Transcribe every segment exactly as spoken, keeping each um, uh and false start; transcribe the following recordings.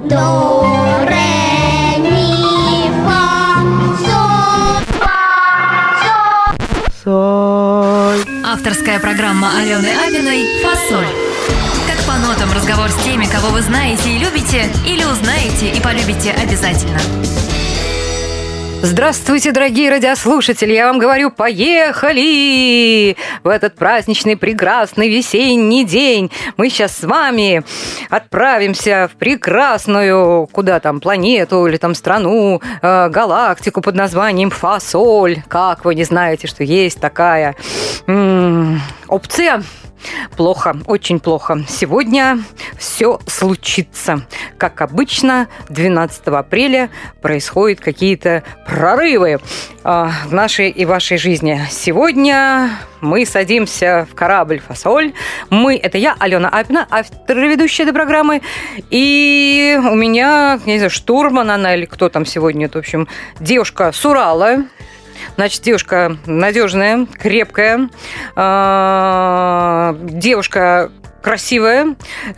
до, ре, ми, фа, соль, фа, соль. Авторская программа Алены Апиной «Фасоль». Как по нотам разговор с теми, кого вы знаете и любите, или узнаете и полюбите обязательно. Здравствуйте, дорогие радиослушатели! Я вам говорю, поехали! В этот праздничный, прекрасный весенний день мы сейчас с вами отправимся в прекрасную, куда там, планету или там страну, э, галактику под названием Фасоль. Как вы не знаете, что есть такая м-м, опция? Плохо, очень плохо. Сегодня все случится. Как обычно, двенадцатого апреля происходят какие-то прорывы э, в нашей и вашей жизни. Сегодня мы садимся в корабль «Фасоль». Мы, это я, Алена Апина, автор и ведущая этой программы. И у меня, я не знаю, штурман она или кто там сегодня, в общем, девушка с Урала. Значит, девушка надежная, крепкая, девушка красивая,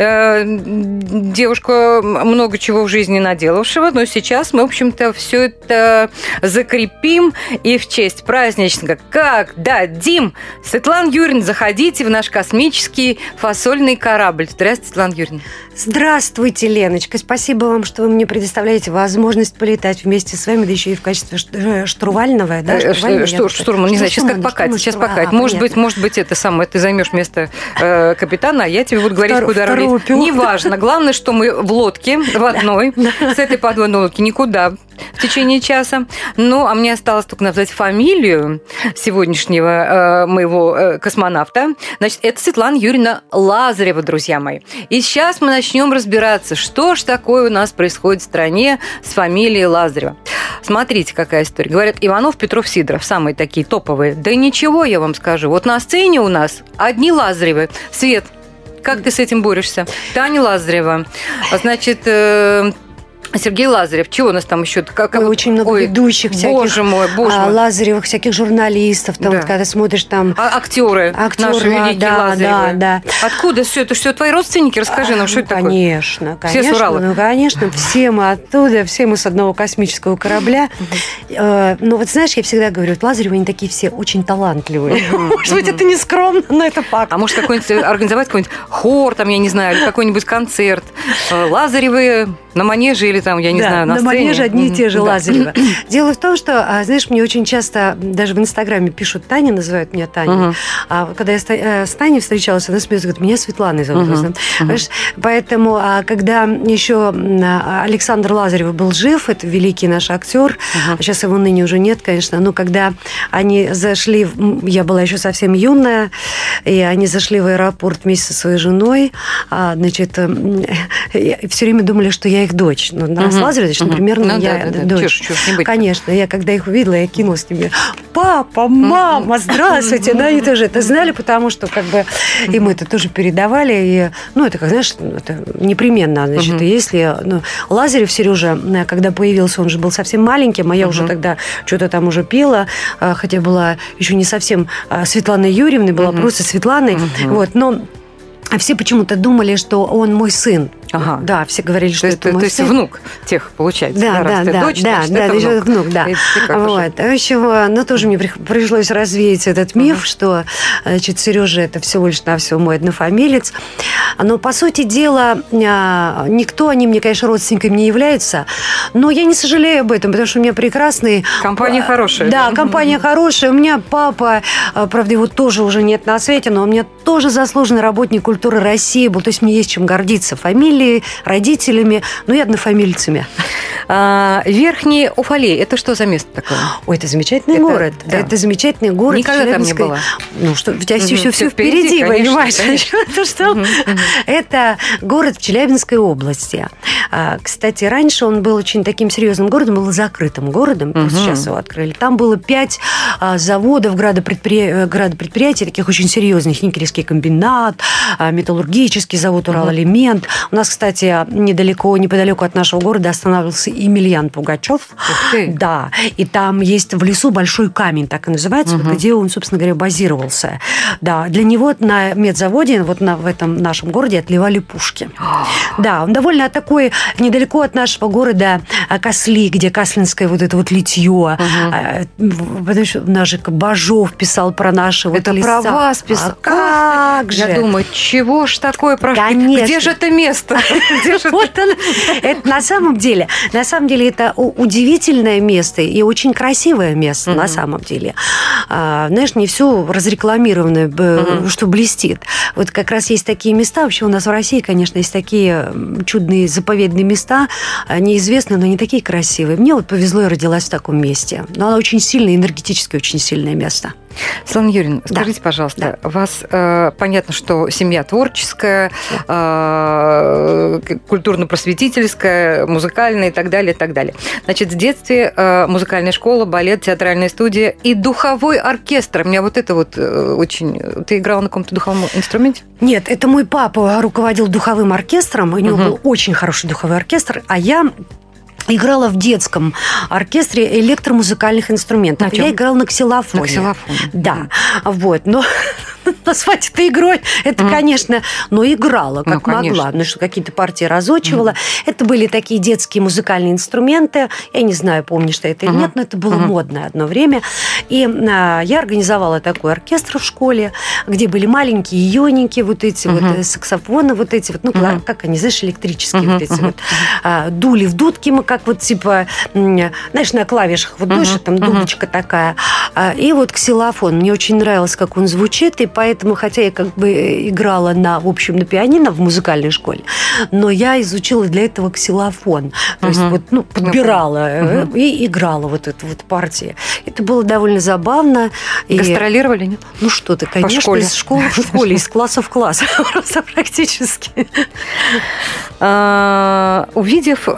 девушка много чего в жизни наделавшего, но сейчас мы, в общем-то, все это закрепим и в честь праздничника, как дадим. Светлана Юрьевна, заходите в наш космический фасольный корабль. Здравствуйте, Светлана Юрьевна. Здравствуйте, Леночка. Спасибо вам, что вы мне предоставляете возможность полетать вместе с вами, да еще и в качестве штурвального. Да, штурман, штур, штурман, не знаю, сейчас как покатить, сейчас покатить. Может быть, может быть, это самое, ты займешь место э, капитана, а я тебе буду говорить, Втор, куда рулить. Неважно. Главное, что мы в лодке, в одной, с этой подводной лодки никуда в течение часа. Ну, а мне осталось только назвать фамилию сегодняшнего э, моего э, космонавта. Значит, это Светлана Юрьевна Лазарева, друзья мои. И сейчас мы начнем разбираться, что ж такое у нас происходит в стране с фамилией Лазарева. Смотрите, какая история. Говорят, Иванов, Петров, Сидоров, самые такие топовые. Да ничего, я вам скажу. Вот на сцене у нас одни Лазаревы. Свет, как ты с этим борешься? Таня Лазарева. Значит, э, Сергей Лазарев. Чего у нас там еще? Как... Ой, очень много Ой, ведущих всяких. Боже мой, боже мой. Лазаревых, всяких журналистов. Там, да. Вот, когда смотришь там... А, актеры, актеры наши великие да, Лазаревы. Да, да. Откуда все это? Что твои родственники? Расскажи а, нам, что ну, это конечно, такое? Конечно, все с Урала? Ну, конечно, все мы оттуда, все мы с одного космического корабля. Но вот знаешь, я всегда говорю, вот Лазаревы, они такие все очень талантливые. Может быть, это не скромно, но это факт. А может, какой-нибудь организовать какой-нибудь хор, там, я не знаю, или какой-нибудь концерт. Лазаревы на манеже или там, я не знаю, на на манеже одни и те же Лазаревы. Дело в том, что, знаешь, мне очень часто даже в Инстаграме пишут Таня, называют меня Таней. Uh-huh. А когда я с Таней встречалась, она смеется, говорит, меня Светланой зовут. Uh-huh. Uh-huh. Поэтому, когда еще Александр Лазарев был жив, это великий наш актер, uh-huh. сейчас его ныне уже нет, конечно, но когда они зашли, я была еще совсем юная, и они зашли в аэропорт вместе со своей женой, значит, все время думали, что я их дочь. Ну, uh-huh. раз Лазарев, значит, uh-huh. примерно ну, я да, да, дочь. Чушь, чушь, не быть. Конечно, я когда их увидела, я кинулась к ним. Папа, мама, здравствуйте. Да, они тоже это знали, потому что как бы им это тоже передавали. И, ну, это, как знаешь, это непременно. Значит, если ну, Лазарев Сережа, когда появился, он же был совсем маленьким, а я уже тогда что-то там уже пела, хотя была еще не совсем Светланой Юрьевной, была просто Светланой. Вот, но все почему-то думали, что он мой сын. Ага. Да, все говорили, что то это мой то сын. есть внук тех, получается. Да, да, да, дочь, да, значит, да, это внук. внук да. Вот. А еще, ну, тоже мне пришлось развеять этот миф, uh-huh. что, значит, Сережа это всего лишь навсего мой однофамилец. Но, по сути дела, никто, они мне, конечно, родственниками не являются, но я не сожалею об этом, потому что у меня прекрасный... Компания хорошая. Да, компания хорошая. У меня папа, правда, его тоже уже нет на свете, но у меня тоже заслуженный работник культуры России был, то есть мне есть чем гордиться. Фамилией, родителями, ну и однофамильцами. А, Верхний Уфалей, это что за место такое? Ой, это замечательный это, город. Да. Это замечательный город. Никогда Челябинской... там не было. Ну, что, у тебя угу. все, все, все впереди, конечно, понимаешь? Конечно. Это, что? Угу. Это город в Челябинской области. А, кстати, раньше он был очень таким серьезным городом, был закрытым городом, угу. сейчас его открыли. Там было пять а, заводов, градопредпри... градопредприятий, таких очень серьезных. Никелевский комбинат, а, металлургический завод «Уралэлемент». У нас нас, кстати, недалеко, неподалеку от нашего города останавливался Емельян Пугачев. Да, и там есть в лесу большой камень, так и называется, угу. вот, где он, собственно говоря, базировался. Да, для него на медзаводе, вот на, в этом нашем городе отливали пушки. Да, он довольно такой, недалеко от нашего города Косли, где Каслинское вот это вот литье. Угу. Наш же Бажов писал про наши вот это леса. Про вас писал. А как же? Я думаю, чего ж такое прошло? Конечно. Где же это место? Вот оно. Это на самом деле, на самом деле это удивительное место и очень красивое место на самом деле. Знаешь, не все разрекламировано, что блестит. Вот как раз есть такие места. Вообще у нас в России, конечно, есть такие чудные заповедные места, неизвестные, но не такие красивые. Мне вот повезло, я родилась в таком месте. Но оно очень сильное, энергетически очень сильное место. Светлана Юрьевна, скажите, да. пожалуйста, да. у вас э, понятно, что семья творческая, э, культурно-просветительская, музыкальная и так далее, и так далее. Значит, в детстве э, музыкальная школа, балет, театральная студия и духовой оркестр. У меня вот это вот э, очень... Ты играла на каком-то духовом инструменте? Нет, это мой папа руководил духовым оркестром, у него угу. был очень хороший духовой оркестр, а я... играла в детском оркестре электромузыкальных инструментов. Я играла на ксилофоне. На ксилофоне. Да. Вот. Но назвать это игрой, это, mm. конечно, но играла, как ну, могла. Ну, что какие-то партии разучивала. Mm. Это были такие детские музыкальные инструменты. Я не знаю, помнишь ты это или mm-hmm. нет, но это было mm-hmm. модно одно время. И а, я организовала такой оркестр в школе, где были маленькие ионики, вот эти mm-hmm. вот саксофоны, вот эти вот, ну, mm-hmm. как они, знаешь, электрические mm-hmm. вот эти mm-hmm. вот. А, дули в дудки мы как вот типа, знаешь, на клавишах вот дуешь, uh-huh, там дудочка uh-huh. такая. И вот ксилофон. Мне очень нравилось, как он звучит, и поэтому, хотя я как бы играла на, в общем, на пианино в музыкальной школе, но я изучила для этого ксилофон. То uh-huh. есть вот, ну, подбирала uh-huh. и играла вот эту вот партию. Это было довольно забавно. Гастролировали, нет? Ну что ты, конечно, школе. из школы в школе, из класса в класс. Просто практически. Увидев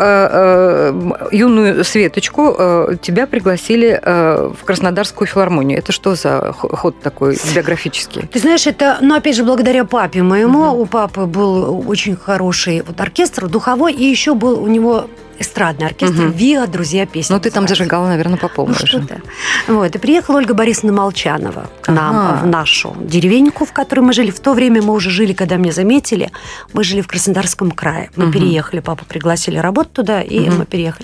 юную Светочку, тебя пригласили в Краснодарскую филармонию. Это что за ход такой биографический? Ты знаешь, это, ну, опять же, благодаря папе моему. Mm-hmm. У папы был очень хороший вот оркестр, духовой, и еще был у него эстрадный оркестр угу. «ВИА. Друзья песни». Ну, ты там зажигала, наверное, по полной. Ну, что-то. Вот. И приехала Ольга Борисовна Молчанова к нам ага. в нашу деревеньку, в которой мы жили. В то время мы уже жили, когда меня заметили, мы жили в Краснодарском крае. Мы угу. переехали, папу пригласили работать туда, и угу. мы переехали.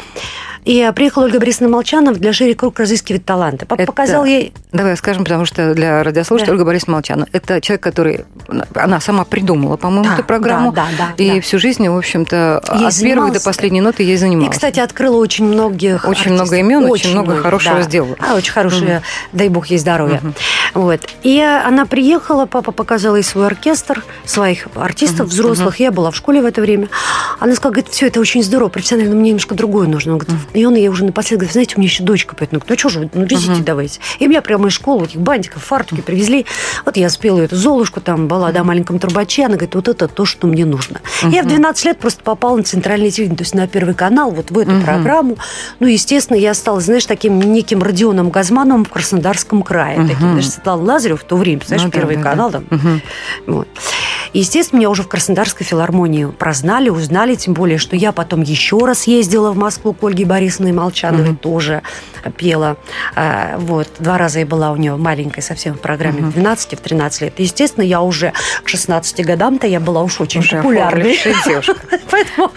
И приехала Ольга Борисовна Молчанова для «Шире круг разыскивать таланты». Папа это... показал ей... Давай скажем, потому что для радиослушателей да. Ольга Борисовна Молчанова – это человек, который... Она сама придумала, по-моему, да, эту программу. Да, да, да, и да. всю жизнь, в общем-то, ей от занималась... первой до последней ноты ей занималась. И, кстати, открыла очень многих Очень артистов. много имен, очень, очень много, много хорошего да. сделала. А, очень хорошие, угу. дай бог ей здоровья. Угу. Вот. И она приехала, папа показал ей свой оркестр, своих артистов угу. взрослых. Угу. Я была в школе в это время. Она сказала, говорит, все это очень здорово, профессионально, но мне немножко другое нужно. Он говорит, угу. и он ей уже напоследок говорит, знаете, у меня еще дочка поет. Ну, ну что же вы, ну, везите uh-huh. давайте. И меня прямо из школы, этих бантиков, фартуки uh-huh. привезли. Вот я спела эту Золушку, там была, да, маленьком трубаче. Она говорит, вот это то, что мне нужно. Uh-huh. Я в двенадцать лет просто попала на центральное телевидение, то есть на Первый канал, вот в эту uh-huh. программу. Ну, естественно, я стала, знаешь, таким неким Родионом Газмановым в Краснодарском крае. Uh-huh. Таким, даже Светлана Лазарева в то время, знаешь, ну, Первый да, канал да. там. Uh-huh. Вот. И, естественно, меня уже в Краснодарской филармонии прознали, узнали, тем более, что я потом еще раз ездила в Москву к Ольге Борисовне Молчановой, uh-huh. тоже пела. Вот. Два раза я была у нее маленькой совсем в программе uh-huh. в двенадцать, в тринадцать лет. И, естественно, я уже к шестнадцати годам-то я была уж очень уже популярной. девушка. Поэтому...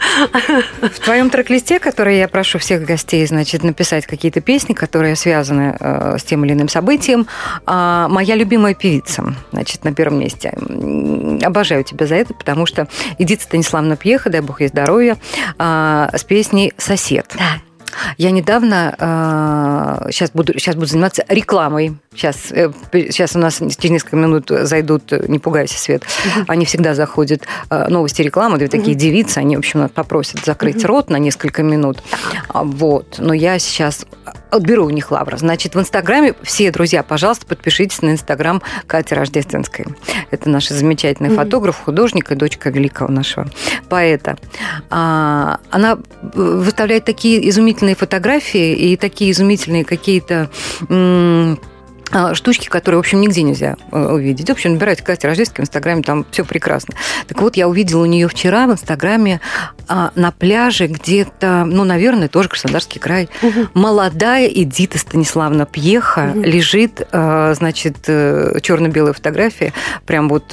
В твоем трек-листе, который я прошу всех гостей, значит, написать какие-то песни, которые связаны с тем или иным событием, моя любимая певица, значит, на первом месте. Обожаю тебя за это, потому что Эдита Станиславовна Пьеха, дай бог ей здоровья, с песней «Сосед». Да. Я недавно, э, сейчас, буду, сейчас буду заниматься рекламой. Сейчас, э, сейчас у нас через несколько минут зайдут, не пугайся, Свет, uh-huh. они всегда заходят, э, новости рекламы, две такие uh-huh. девицы, они, в общем, нас попросят закрыть uh-huh. рот на несколько минут. Uh-huh. Вот. Но я сейчас отберу у них лавры. Значит, в Инстаграме все, друзья, пожалуйста, подпишитесь на Инстаграм Кати Рождественской. Это наша замечательная uh-huh. фотограф, художник и дочка великого нашего поэта. А, она выставляет такие изумительные фотографии и такие изумительные какие-то м- штучки, которые, в общем, нигде нельзя увидеть. В общем, набирайте Катя Рождественская в Инстаграме, там все прекрасно. Так вот, я увидела у нее вчера в Инстаграме на пляже где-то, ну, наверное, тоже Краснодарский край, угу. молодая Эдита Станиславовна Пьеха угу. лежит, значит, черно-белая фотография, прям вот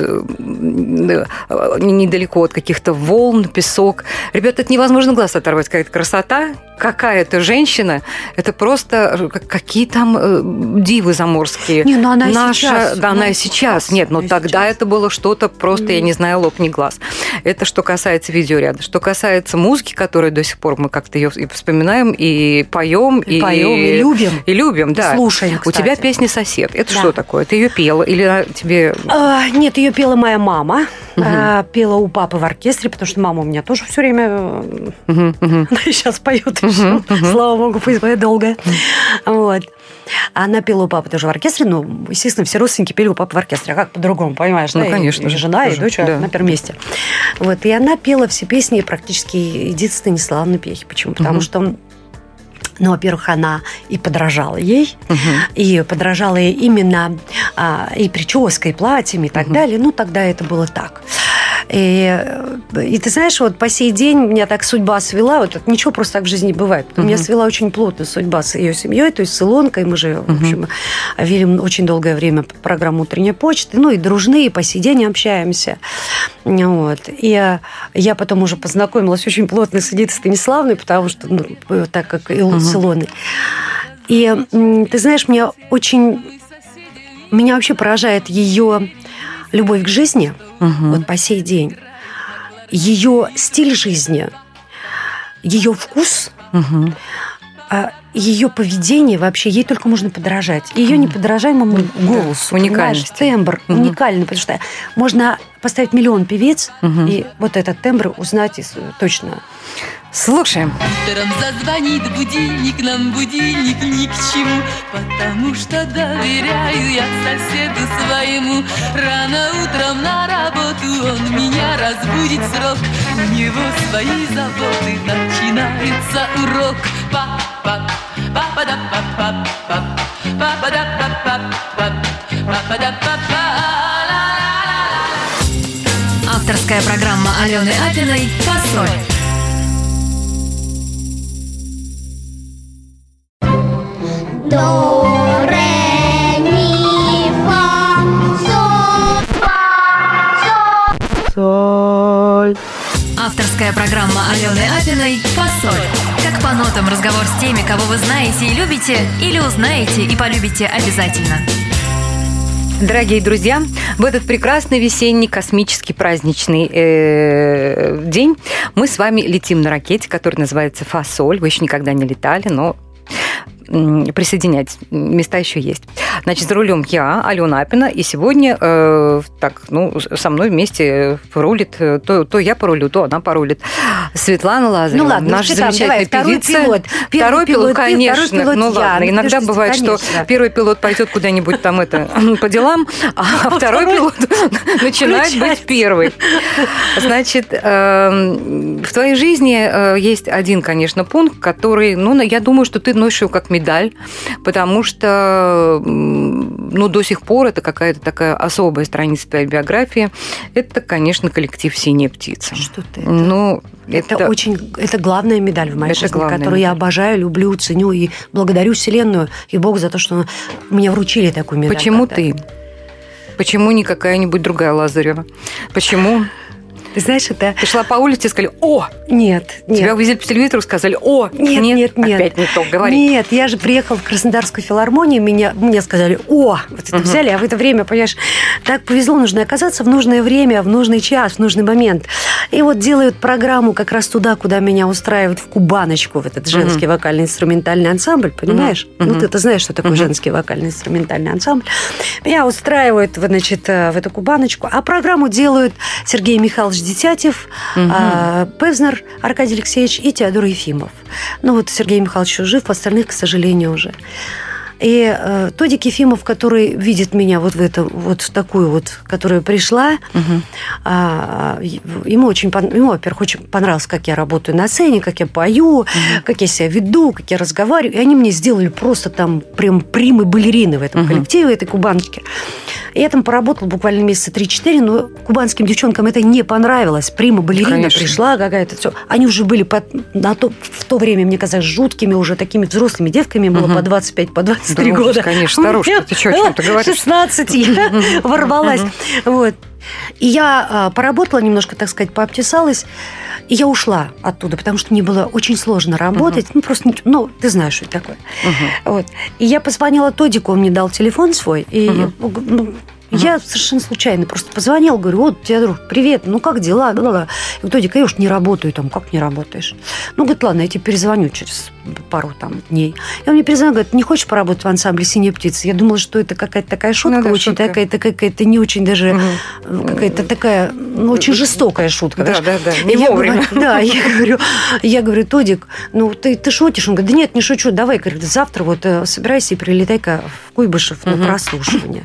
недалеко от каких-то волн, песок. Ребята, это невозможно глаз оторвать, какая-то красота, какая-то женщина, это просто какие там дивы заморские. Не, ну она Наша, сейчас. Да, она и сейчас. Нет, но тогда сейчас. Это было что-то просто, mm. я не знаю, лоб, не глаз. Это что касается видеоряда. Что касается музыки, которую до сих пор мы как-то ее и вспоминаем, и поем, и, и поем, и любим. И любим, да. Слушаем, У тебя песня «Сосед». Это да. что такое? Ты ее пела или тебе... А, нет, ее пела моя мама. Угу. А, пела у папы в оркестре, потому что мама у меня тоже все время... Угу, угу. Она сейчас поет еще. Угу. Слава богу, пусть будет долго. Вот. Она пела у папы тоже в оркестре, но, естественно, все родственники пели у папы в оркестре. А как по-другому, понимаешь? Ну, да? конечно. И, и жена, тоже. И дочь да. на первом месте. Вот. И она пела все песни практически Эдиты Станиславовны Пьехи. Почему? Потому угу. что... Ну, во-первых, она и подражала ей, угу. и подражала ей именно а, и прической, и платьями, и так угу. далее. Ну, тогда это было так. И, и ты знаешь, вот по сей день меня так судьба свела, вот ничего просто так в жизни не бывает. Uh-huh. Меня свела очень плотно судьба с ее семьей, то есть с Илонкой. Мы же, uh-huh. в общем, вели очень долгое время программу «Утренняя почта», ну и дружны, и по сей день общаемся. Вот. И я потом уже познакомилась очень плотно с Эдитой Станиславовной, потому что, ну, так как Ил- uh-huh. с Илоной. И ты знаешь, меня очень... Меня вообще поражает ее любовь к жизни, угу. вот по сей день, ее стиль жизни, ее вкус, угу. ее поведение вообще, ей только можно подражать. Ее угу. неподражаемому голосу. Уникальность. Тембр угу. уникальный, потому что можно поставить миллион певиц, угу. и вот этот тембр узнать точно. Слушаем. Утром зазвонит будильник, нам будильник ни к чему, потому что доверяю я соседу своему. Рано утром на работу он меня разбудит срок, у него свои заботы, начинается урок. Папа, папа да папа, папа да папа, папа да папа. Авторская программа Алены Апиной «Фасоль». До, ре, ми, фа, соль, фа, соль. Соль. Авторская программа Алены Апиной «Фасоль». Как по нотам разговор с теми, кого вы знаете и любите, или узнаете и полюбите обязательно. Дорогие друзья, в этот прекрасный весенний космический праздничный э, день мы с вами летим на ракете, которая называется «Фасоль». Вы еще никогда не летали, но присоединяйтесь, места еще есть. Значит, за рулем я, Алена Апина, и сегодня э, так, ну, со мной вместе порулит, то, то я порулю, то она порулит. Светлана Лазарева, ну, ладно, наша замечательная давай, певица. Второй пилот. Второй пилот, пилот конечно. Второй пилот ну я. ладно, иногда Подождите, бывает, конечно. что первый пилот пойдет куда-нибудь там это по делам, а второй пилот начинает быть первый. Значит, в твоей жизни есть один, конечно, пункт, который, ну, я думаю, что ты носишь его как медаль, потому что, ну, до сих пор это какая-то такая особая страница твоей биографии. Это, конечно, коллектив «Синяя птица». Что ты? Это, ну, это, это очень, это главная медаль в моей это жизни, которую медаль. я обожаю, люблю, ценю и благодарю Вселенную и Бога за то, что мне вручили такую медаль. Почему когда-то. ты? Почему не какая-нибудь другая Лазарева? Почему? Ты знаешь, это... Ты шла по улице и сказали «О!» Нет, нет. Тебя увидели по телевизору, сказали «О!» Нет, нет, нет. Опять не то, говори. Нет, я же приехала в Краснодарскую филармонию, меня, мне сказали «О!» Вот это угу. взяли, а в это время, понимаешь, так повезло, нужно оказаться в нужное время, в нужный час, в нужный момент. И вот делают программу как раз туда, куда меня устраивают, в Кубаночку, в этот женский угу. вокально-инструментальный ансамбль, понимаешь? Угу. Ну, ты-то знаешь, что такое угу. женский вокально-инструментальный ансамбль. Меня устраивают, значит, в эту Кубаночку, а программу делают Сергей Михайлович Детятев, угу. Певзнер Аркадий Алексеевич и Теодор Ефимов. Ну вот Сергей Михайлович жив, остальных, к сожалению, уже. И э, Тодик Ефимов, который видит меня вот в это, вот в такую вот, которая пришла, угу. а, ему очень, ему, во-первых, очень понравилось, как я работаю на сцене, как я пою, угу. как я себя веду, как я разговариваю. И они мне сделали просто там прям примы балерины в этом угу. коллективе, в этой кубаночке. И я там поработала буквально месяца три-четыре, но кубанским девчонкам это не понравилось. Прима балерина Конечно. Пришла какая-то, все. Они уже были под, на то, в то время, мне казалось, жуткими уже такими взрослыми девками, было угу. по двадцать пять, по двадцать три да, года. Ужас, конечно, старушка, ты что, о чем ты говоришь? шестнадцать я ворвалась. Вот. И я а, поработала немножко, так сказать, пообтесалась, и я ушла оттуда, потому что мне было очень сложно работать. Uh-huh. Ну, просто, ну, ты знаешь, что это такое. Uh-huh. Вот. И я позвонила Тодику, он мне дал телефон свой, и uh-huh. ну, Uh-huh. я совершенно случайно просто позвонила, говорю, вот, Теодор, привет, ну, как дела? И Тодик, я уж не работаю там, как не работаешь? Ну, говорит, ладно, я тебе перезвоню через пару там дней. И он мне перезвонил, говорит, не хочешь поработать в ансамбле «Синяя птица»? Я думала, что это какая-то такая шутка, ну, да, очень шутка. Такая, какая-то не очень даже, uh-huh. какая-то такая, ну, очень жестокая шутка. Да, да, да, не и вовремя. Я, да, я говорю, я говорю, Тодик, ну, ты, ты шутишь? Он говорит, да нет, не шучу, давай, говорит, завтра вот собирайся и прилетай-ка в Куйбышев на uh-huh. прослушивание.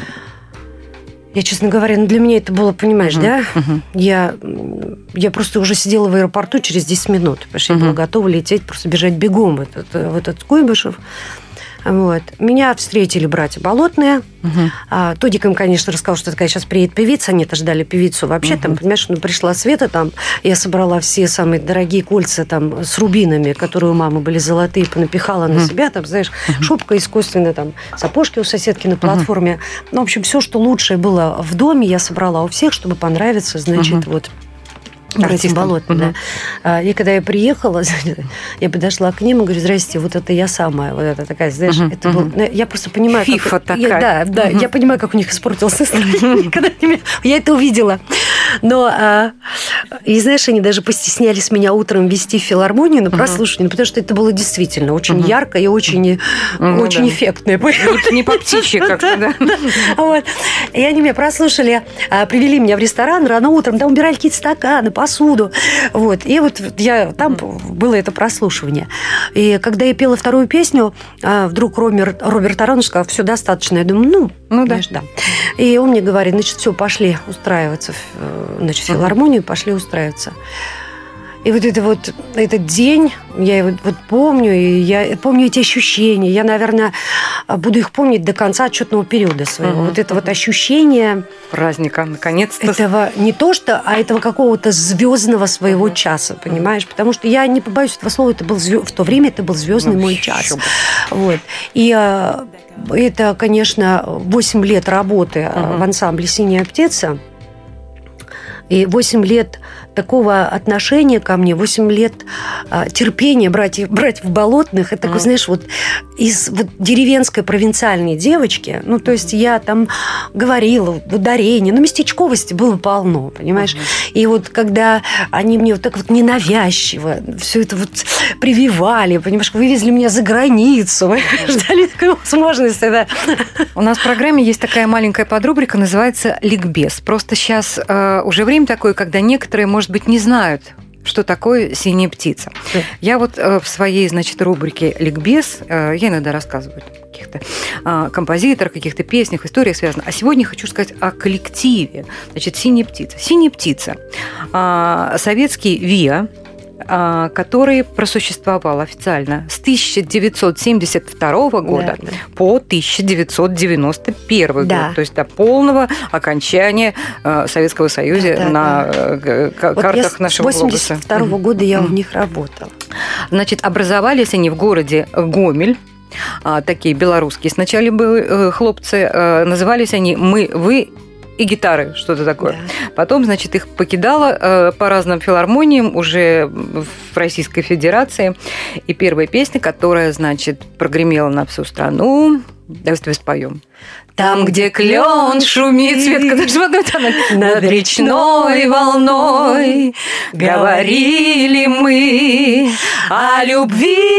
Я, честно говоря, ну, для меня это было, понимаешь, uh-huh. да? Uh-huh. Я, я просто уже сидела в аэропорту через десять минут, потому что uh-huh. я была готова лететь, просто бежать бегом в этот, в этот Куйбышев. Вот. Меня встретили братья Болотные. Uh-huh. А, Тодик им, конечно, рассказал, что такая сейчас приедет певица. Они-то ждали певицу вообще. Uh-huh. Там, понимаешь, ну, пришла Света там. Я собрала все самые дорогие кольца там с рубинами, которые у мамы были золотые, понапихала uh-huh. на себя. Там, знаешь, uh-huh. шубка искусственная, там, сапожки у соседки на платформе. Uh-huh. Ну, в общем, все, что лучшее было в доме, я собрала у всех, чтобы понравиться, значит, uh-huh. вот... Братьям Болотным, угу. да. И когда я приехала, я подошла к ним и говорю, здрасте, вот это я самая, вот это такая, знаешь, угу, это угу. был... Я просто понимаю... Фифа как... такая. Я, да, да, угу. я понимаю, как у них испортился настроение, когда меня... Я это увидела. Но, а... и знаешь, они даже постеснялись меня утром вести в филармонию на прослушивание, потому что это было действительно очень угу. ярко и очень, угу, очень да. эффектно. Не, не по птичьи как-то, да. да. Вот. И они меня прослушали, привели меня в ресторан рано утром, там убирали какие-то стаканы, посуду. Вот. И вот я, там было это прослушивание. И когда я пела вторую песню, вдруг Роберт, Роберт Аронович сказал, все достаточно. Я думаю, ну, ну да. да. И он мне говорит, значит, все, пошли устраиваться в, значит, в филармонию, пошли устраиваться. И вот это вот этот день, я его вот помню, и я помню эти ощущения. Я, наверное, буду их помнить до конца отчетного периода своего. Uh-huh. Вот это вот ощущение праздника, наконец-то. Этого не то что, а этого какого-то звездного своего uh-huh. часа, понимаешь? Потому что я не побоюсь этого слова, это был звезд... в то время это был звездный ну, мой час. Вот. И это, конечно, восемь лет работы uh-huh. в ансамбле «Синяя птица». И восемь лет такого отношения ко мне, восемь лет а, терпения братьев, братьев Болотных. Это, mm. такой, знаешь, вот из вот, деревенской провинциальной девочки. Ну, то есть я там говорила в ударении, но местечковости было полно, понимаешь? Mm-hmm. И вот когда они мне вот так вот ненавязчиво все это вот прививали, понимаешь, вывезли меня за границу, ждали такой возможности. Да. У нас в программе есть такая маленькая подрубрика, называется «Ликбез». Просто сейчас э, уже время такое, когда некоторые, может быть, не знают, что такое «Синяя птица». Да. Я вот э, в своей, значит, рубрике «Ликбез», э, я иногда рассказываю о каких-то э, композиторах, каких-то песнях, историях связанных. А сегодня хочу сказать о коллективе. Значит, «Синяя птица». «Синяя птица» э, советский ВИА, который просуществовал официально с тысяча девятьсот семьдесят второго года да, да. по тысяча девятьсот девяносто первый да. год, то есть до полного окончания Советского Союза да, на да. картах вот нашего глобуса. С восемьдесят второго года я mm. у них работала. Значит, образовались они в городе Гомель. Такие белорусские сначала были хлопцы, назывались они «Мы, вы» и гитары, что-то такое. Да. Потом, значит, их покидала э, по разным филармониям уже в Российской Федерации. И первая песня, которая, значит, прогремела на всю страну, давайте споем. Там, где клен шумит, Светка, даже в одной тоне, над речной волной говорили мы о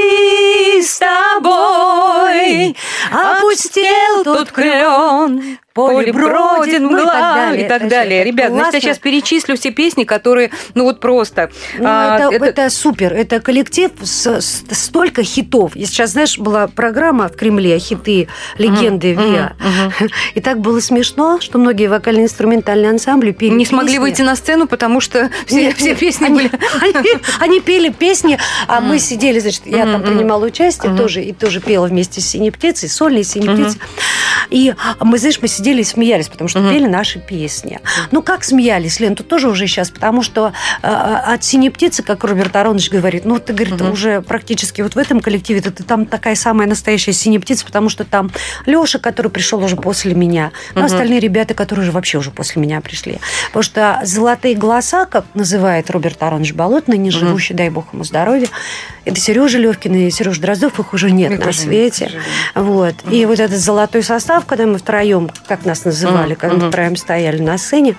любви с тобой. Опустел тот клен, поле бродит мгла, ну, и так далее. И так далее. Это Ребят, значит, я сейчас перечислю все песни, которые, ну вот просто... Ну, а, это, это... это супер. Это коллектив с, с столько хитов. И сейчас, знаешь, была программа в Кремле «Хиты, легенды uh-huh, ВИА». uh-huh. И так было смешно, что многие вокально-инструментальные ансамбли пели Не песни. смогли выйти на сцену, потому что все, Нет, все нет, песни они, были... Они, они пели песни, а мы сидели, значит, я там принимала участие тоже, и тоже пела вместе с «Синей птицей», сольной «Синей птицей». И мы, знаешь, мы сидели и смеялись, потому что пели наши песни. Ну, как смеялись, Лен, тут тоже уже сейчас, потому что э, от «Синей птицы», как Роберт Аронович говорит, ну, ты, говорит, уже практически вот в этом коллективе, ты, ты там такая самая настоящая «Синяя птица», потому что там Лёша, который пришел уже после меня, ну, uh-huh. остальные ребята, которые уже вообще уже после меня пришли. Потому что «Золотые голоса», как называет Роберт Аронович Болотный, не живущий, uh-huh. дай бог ему здоровья, это Сережа Лёвкин и Сережа Дроздов, их уже нет это на свете. Нет, вот. Uh-huh. И вот этот золотой состав, когда мы втроем, как нас называли, uh-huh. когда мы втроем стояли на сцене,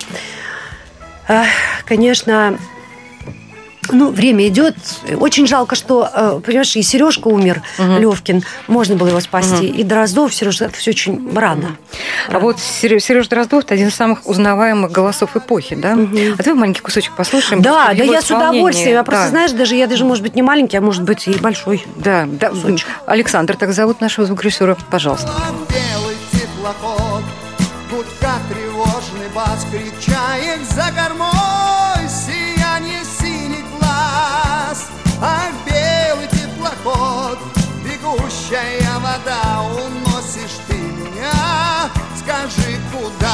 конечно, ну, время идет. Очень жалко, что, понимаешь, и Сережка умер, uh-huh. Левкин, можно было его спасти, uh-huh. и Дроздов, Сережа, это все очень рано. Uh-huh. А вот Сережа Дроздов – это один из самых узнаваемых голосов эпохи, да? Uh-huh. А давай маленький кусочек послушаем. Да, да, я с удовольствием. Я да. просто, знаешь, даже я даже, может быть, не маленький, а может быть, и большой. Да, да. Александр, так зовут нашего звукорежиссера, пожалуйста. Белый теплоход, будто тревожный бас, кричает за кормой, сияние синих глаз. А белый теплоход, бегущая вода, уносишь ты меня, скажи, куда?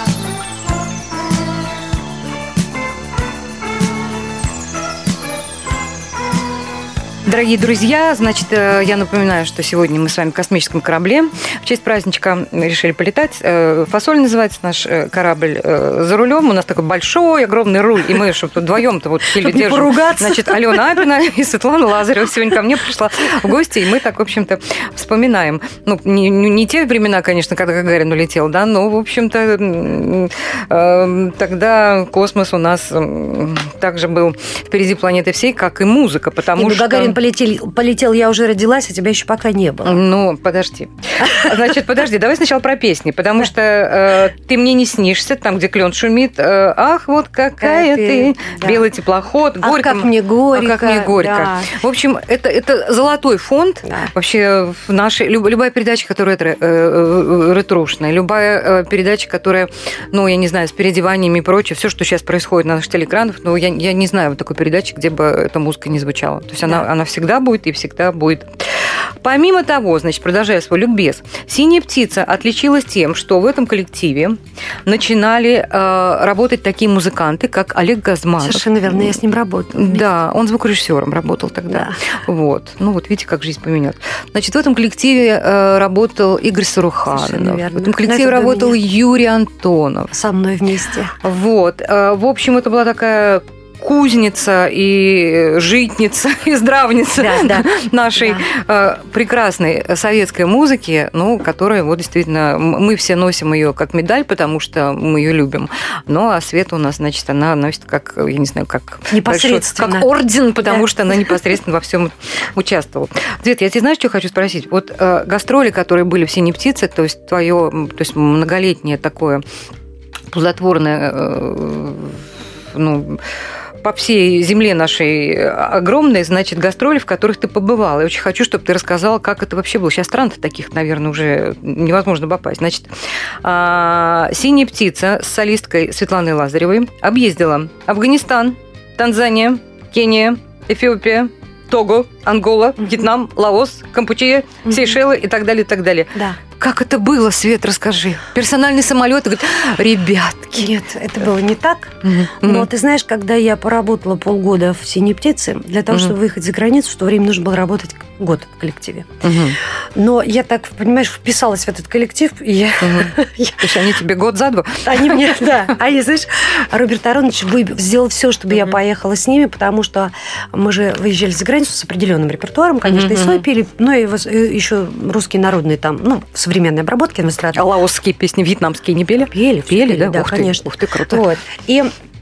Дорогие друзья, значит, я напоминаю, что сегодня мы с вами в космическом корабле. В честь праздничка решили полетать. «Фасоль» называется наш корабль. За рулем у нас такой большой, огромный руль. И мы, чтобы вдвоем-то вот еле держим. Поругаться. Значит, Алена Апина и Светлана Лазарева сегодня ко мне пришла в гости, и мы так, в общем-то, вспоминаем. Ну, не, не те времена, конечно, когда Гагарин улетел, да, но, в общем-то, тогда космос у нас также был впереди планеты всей, как и музыка, потому и что... Гагарин полетел, полетел, я уже родилась, а тебя еще пока не было. Ну, подожди. Значит, подожди, давай сначала про песни, потому что э, ты мне не снишься, там, где клен шумит. Э, ах, вот какая ты, да. Белый теплоход, горько. Ах, как мне горько. Ах, как мне горько. Да. В общем, это, это золотой фонд. Да. Вообще, в нашей, люб, любая передача, которая э, э, ретрошная, любая э, передача, которая, ну, я не знаю, с переодеваниями и прочее, все, что сейчас происходит на наших телеэкранах, ну, я, я не знаю вот такой передачи, где бы эта музыка не звучала. То есть она Она, она всегда будет и всегда будет. Помимо того, значит, продолжая свой ликбез, «Синяя птица» отличилась тем, что в этом коллективе начинали э, работать такие музыканты, как Олег Газманов. Совершенно верно, я с ним работала. Да, он звукорежиссером работал тогда. Да. Вот. Ну вот, видите, как жизнь поменялась. Значит, в этом коллективе э, работал Игорь Саруханов. В этом коллективе работал Юрий Антонов. Со мной вместе. Вот. Э, в общем, это была такая... кузница и житница и здравница да, да, нашей да. прекрасной советской музыки, ну, которая вот действительно, мы все носим ее как медаль, потому что мы ее любим. Ну, а Света у нас, значит, она носит как, я не знаю, как непосредственно. Большой, как орден, потому да. что она непосредственно во всем участвовала. Свет, я тебе знаешь, что хочу спросить? Вот э, гастроли, которые были в «Синей птице», то есть твое, то есть многолетнее такое плодотворное, э, ну, по всей земле нашей огромной, значит, гастроли, в которых ты побывала. Я очень хочу, чтобы ты рассказала, как это вообще было. Сейчас стран-то таких, наверное, уже невозможно попасть. Значит, «Синяя птица» с солисткой Светланой Лазаревой объездила Афганистан, Танзания, Кения, Эфиопия, Того, Ангола, Вьетнам, Лаос, Кампучия, Сейшелы и так далее, и так далее. Да. Как это было, Свет, расскажи. Персональный самолет, говорит, ребятки. Нет, это было не так. Mm-hmm. Но ты знаешь, когда я поработала полгода в «Синей птице», для того, mm-hmm. чтобы выехать за границу, в то время нужно было работать год в коллективе. Mm-hmm. Но я так, понимаешь, вписалась в этот коллектив, и я... Mm-hmm. То есть они тебе год за два? Они мне, да. Они, знаешь, Роберт Аронович сделал все, чтобы я поехала с ними, потому что мы же выезжали за границу с определенным репертуаром, конечно, и свой пели, но и еще русские народные там, ну, современной обработки на эстраде. А лаосские песни, вьетнамские не пели? Пели. Пели, да? Да, ух конечно. Ты, ух ты, круто. Вот. И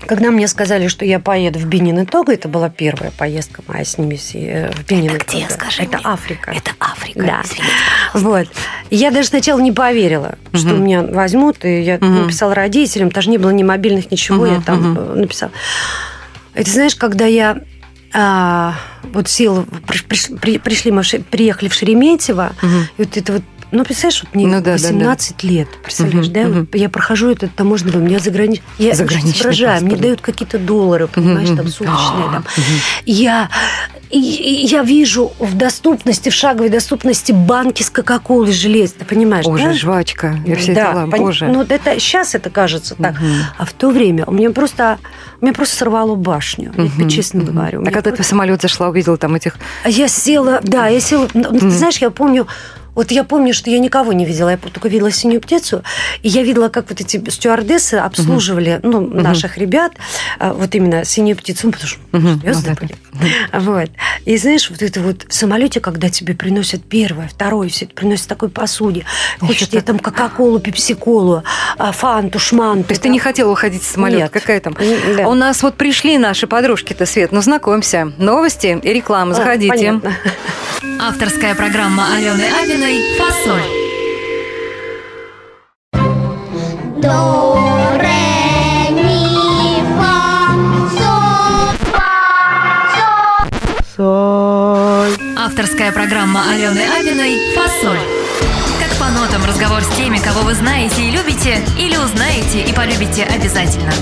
Когда мне сказали, что я поеду в Бенин и Того, это была первая поездка моя с ними в Бенин и Того. Где, скажи Это мне? Африка. Это Африка, Да. извините, Вот. Я даже сначала не поверила, Мгм. что меня возьмут, и я Мгм. написала родителям, даже не было ни мобильных, ничего, Мгм, я там мгм. написала. И ты знаешь, когда я а, вот села, приш- приш- при- пришли мы, в Ше- приехали в Шереметьево, Мгм. и вот это вот, ну, представляешь, вот мне Ну да, да, восемнадцать лет, представляешь, Мгм, да? мгм. Вот я прохожу этот таможенный, у меня заграничный... Я Заграничный соображаю, мне паспорт. дают какие-то доллары, понимаешь, Мгм, там, мгм. суточные, А, там. мгм. Я, и- и я вижу в доступности, в шаговой доступности банки с Кока-Колой желез, ты понимаешь, Боже, да? жвачка и все Да, дела, пон- боже. Ну, это сейчас это кажется так. Мгм. А в то время у меня просто, у меня просто сорвало башню, я тебе Мгм, честно мгм. говорю. А Мне когда ты в просто- самолет зашла, увидела там этих... А я села, да, я села. ну, Ты Мгм. знаешь, я помню, вот я помню, что я никого не видела, я только видела синюю птицу, и я видела, как вот эти стюардессы обслуживали, ну, наших ребят, а, вот именно синюю птицу, ну, потому что Мгм. звезды Вот это. были. Вот. И знаешь, вот это вот в самолете, когда тебе приносят первое, второе, все это приносят в такой посуде, хочешь тебе там Кока-Колу, Пепси-Колу, а, фанту, шманту. То есть ты не хотела уходить с самолета? Нет. Какая там? М, да. У нас вот пришли наши подружки-то, Свет, ну знакомься. Новости и реклама, А, заходите. понятно. Авторская программа Алены Апиной «Фасоль». До, ре, ми, фа, соль, фа, соль. Авторская программа Алены Апиной «Фасоль». Как по нотам разговор с теми, кого вы знаете и любите, или узнаете и полюбите обязательно.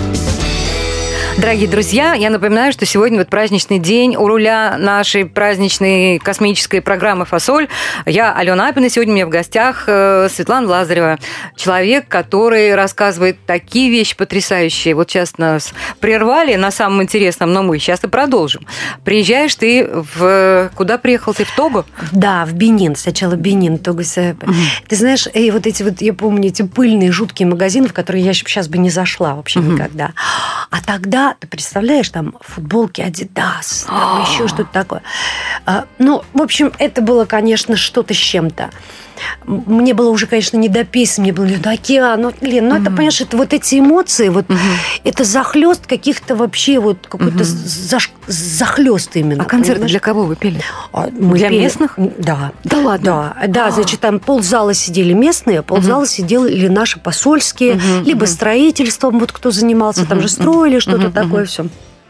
Дорогие друзья, я напоминаю, что сегодня вот праздничный день у руля нашей праздничной космической программы «Фасоль». Я Алена Апина, сегодня у меня в гостях э, Светлана Лазарева. Человек, который рассказывает такие вещи потрясающие. Вот сейчас нас прервали на самом интересном, но мы сейчас и продолжим. Приезжаешь ты в... Куда приехал ты? В Того? Да, в Бенин. Сначала Бенин, Того. Ты знаешь, и вот эти вот, я помню, эти пыльные, жуткие магазины, в которые я сейчас бы не зашла вообще никогда. А тогда, ты представляешь, там футболки Adidas, там еще что-то такое. А, Ну, в общем, это было, конечно, что-то с чем-то. М- Мне было уже, конечно, не до песен, мне было не до океана. Ну, Лен, ну это, понимаешь, это вот эти эмоции, вот это захлест каких-то вообще вот какой-то заш- захлест именно. А концерты понимаешь? для кого вы пели? А мы Для пели- местных? Да. Да ладно? Да, да, значит, там ползала сидели местные, ползала сидели наши посольские, Мгм, либо мгм. строительством, вот кто занимался, там же строили что-то мгм, такое все.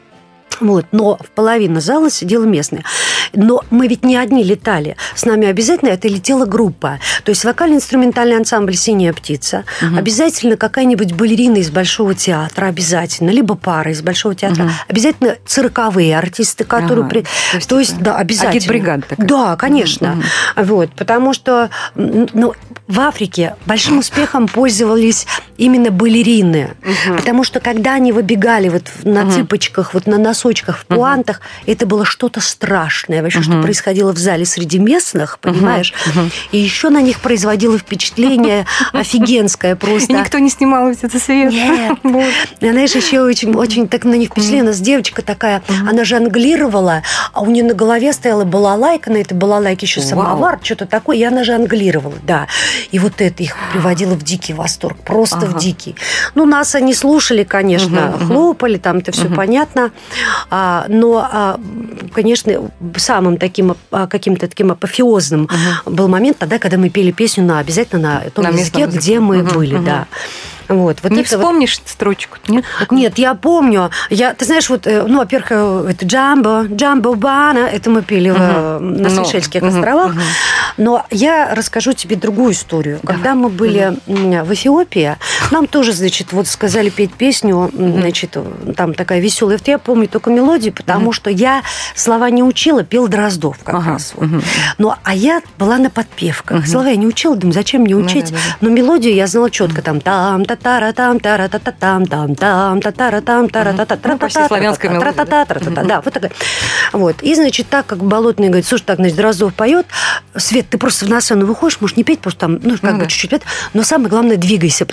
Вот, но в половине зала сидела местная. Но мы ведь не одни летали. С нами обязательно это летела группа. То есть вокально-инструментальный ансамбль «Синяя птица». Обязательно какая-нибудь балерина из Большого театра. Обязательно. Либо пара из Большого театра. Мгм. Обязательно цирковые артисты, которые... Ага. при- То есть То есть, это да, обязательно. агитбригада такая. Да, конечно. Мгм. Вот, потому что м, ну, в Африке большим успехом пользовались именно балерины. Потому что когда они выбегали вот в- на цыпочках, вот на носочках, в пуантах, это было что-то страшное вообще, что происходило в зале среди местных, понимаешь? И еще на них производило впечатление офигенское просто. И никто не снимал ведь это, Свет. Нет. И, знаешь, еще очень, очень так на них впечатление. У нас девочка такая, она жонглировала, а у нее на голове стояла балалайка, на этой балалайке еще Вау. самовар, что-то такое, и она жонглировала, да. И вот это их приводило в дикий восторг, просто Ага. в дикий. Ну, нас они слушали, конечно, хлопали, там это все понятно, А, но, а, конечно, самым таким а, каким-то таким апофеозным был момент тогда, когда мы пели песню на обязательно на том На языке, местном языке. где мы Мгм, были, мгм. да. Вот, вот Не это вот- вспомнишь строчку? Нет? Нет, я помню. Я, ты знаешь, вот, э, ну, во-первых, э, это Джамбо, Джамбо Бана, это мы пели в, э, на Ну, Сейшельских мгм, островах. мгм. Но я расскажу тебе другую историю. Когда мы были м, в Эфиопии, нам тоже, значит, вот сказали петь песню, м, значит, там такая веселая. Вот я помню только мелодию, потому что я слова не учила, пел Дроздов как Ага, раз. Вот. мгм. Но, а я была на подпевках. Мгм. Слова я не учила, думаю, зачем мне Ну учить? да, да, да. Но мелодию я знала четко. Там там та та ра там та ра та та там там там та та ра там та ра та та Ну, почти славянская мелодия, да? Тра-та-та, да, вот такая. Вот. И, значит, так как Болотный говорит, слушай, так, значит, Дроздов поет, Свет, ты просто на сцену выходишь, можешь не петь, просто там, ну, как Ну бы да. чуть-чуть петь, но самое главное, двигайся, потому что нам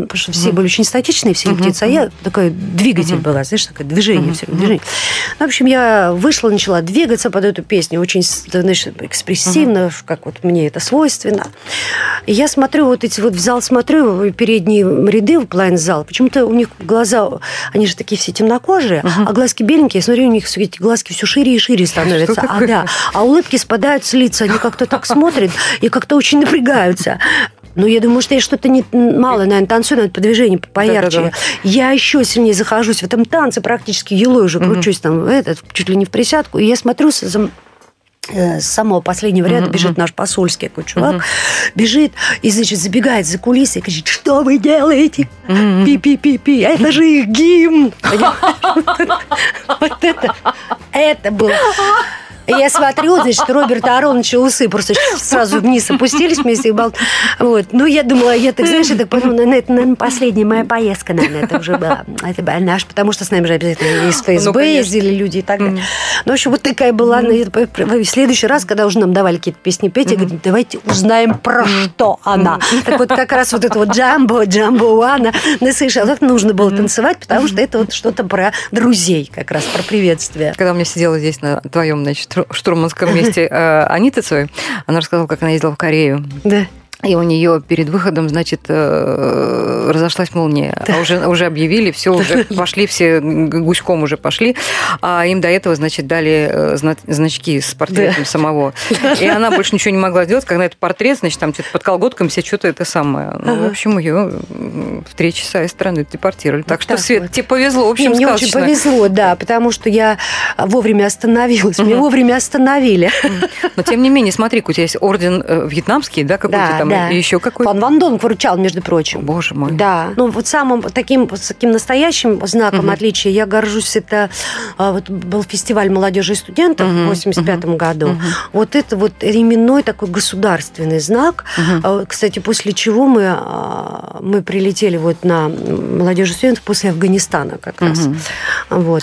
потому что все были очень статичные, все птицы, а я такой двигатель была, знаешь, такое движение, все движение. Ну, в общем, я вышла, начала двигаться под эту песню, очень, знаешь, экспрессивно, как вот мне это свойственно. И я смотрю, вот эти вот в зал смотрю, передние ряды, в половине зала, почему-то у них глаза, они же такие все темнокожие, а глазки беленькие, я смотрю, у них все эти глазки все шире и шире становятся. А, да, а улыбки спадают с лица, они как-то так смотрят и как-то очень напрягаются. Ну, я думаю, что я что-то не, мало, наверное, танцую, надо по движению поярче. Да-да-да. Я еще сильнее захожусь в этом танце, практически елой уже кручусь, там, этот, чуть ли не в присядку, и я смотрю за... С самого последнего ряда uh-huh. бежит наш посольский такой чувак, uh-huh. бежит и, значит, забегает за кулисы и кричит: что вы делаете? Uh-huh. Пи-пи-пи-пи, это же их гимн. Вот это, это было... Я смотрю, значит, Роберта Ароновича усы просто сразу вниз опустились вместе их болт. Вот. Ну, я думала, я так, знаешь, я так подумала, ну, это, наверное, последняя моя поездка, наверное, это уже была. Это была наша, потому что с нами же обязательно из ФСБ ну, ездили люди и так далее. Mm. Ну, в общем, вот такая была. Mm. В следующий раз, когда уже нам давали какие-то песни петь, я говорю, давайте узнаем, про mm. что она. Mm. Так вот, как раз вот это вот Джамбо, Джамбо Уана, наслышала, как нужно было танцевать, потому что это вот что-то про друзей, как раз, про приветствие. Когда у меня сидела здесь на твоем, значит, штурманском месте Аниты Цой, она рассказала, как она ездила в Корею. Да. И у нее перед выходом, значит, разошлась молния. Да. А уже, уже объявили, все, уже пошли, все гуськом уже пошли. А им до этого, значит, дали значки с портретом да. самого. И она больше ничего не могла сделать, когда этот портрет, значит, там что-то под колготками все что-то это самое. Ну, ага. в общем, ее в три часа из страны депортировали. Так вот что, так Свет, вот. тебе повезло, в общем, Мне очень повезло, да, потому что я вовремя остановилась. Меня вовремя остановили. Но, тем не менее, смотри-ка, у тебя есть орден вьетнамский, да, какой-то там. Да. И еще какой-то. Фан Ван Донг вручал, между прочим. Боже мой. Да. Ну, вот самым таким, таким настоящим знаком угу. отличия я горжусь, это вот был фестиваль молодежи и студентов угу. в восемьдесят пятом угу. году. Угу. Вот это вот именной такой государственный знак. Угу. Кстати, после чего мы, мы прилетели вот на молодежь и студентов после Афганистана как угу. раз. Вот.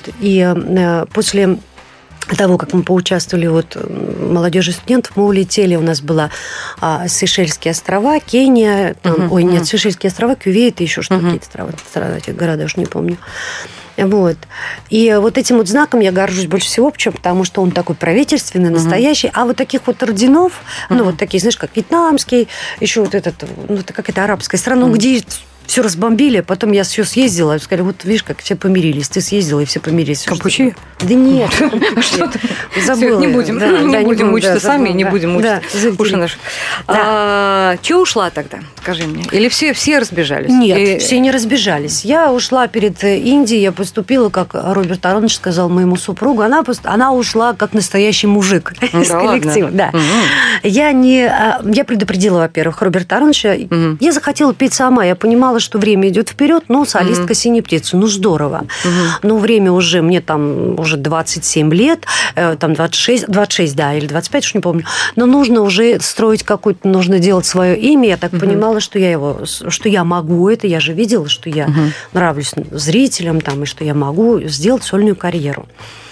И после... того, как мы поучаствовали вот молодежи и студентов, мы улетели, у нас была а, Сейшельские острова, Кения, там, uh-huh, ой, нет, uh-huh. Сейшельские острова, Кювейт и еще что-то, uh-huh. какие-то острова, острова, этих города, уж не помню. Вот. И вот этим вот знаком я горжусь больше всего, почему? Потому что он такой правительственный, настоящий, uh-huh. а вот таких вот орденов, uh-huh. ну, вот такие, знаешь, как вьетнамский, еще вот этот, ну, это какая-то арабская страна, uh-huh. где все разбомбили, потом я все съездила, и сказали, вот видишь, как все помирились, ты съездила, и все помирились. Кампучи? Да нет. Что ты? Забыла. Не будем, не будем мучиться сами, не будем мучиться уши наши. Чего ушла тогда, скажи мне? Или все все разбежались? Нет, все не разбежались. Я ушла перед Индией, я поступила, как Роберт Аронович сказал моему супругу, она она ушла как настоящий мужик из коллектива. Да. Я не, я предупредила, во-первых, Роберта Ароновича. Я захотела петь сама, я понимала, что время идет вперед, ну, солистка «Синей птицы», ну, здорово. Но время уже, мне там уже двадцать семь лет, там двадцать шесть, двадцать шесть, да, или двадцать пять, уж не помню, но нужно уже строить какое-то, нужно делать свое имя, я так uh-huh. понимала, что я его, что я могу это, я же видела, что я uh-huh. нравлюсь зрителям, там, и что я могу сделать сольную карьеру.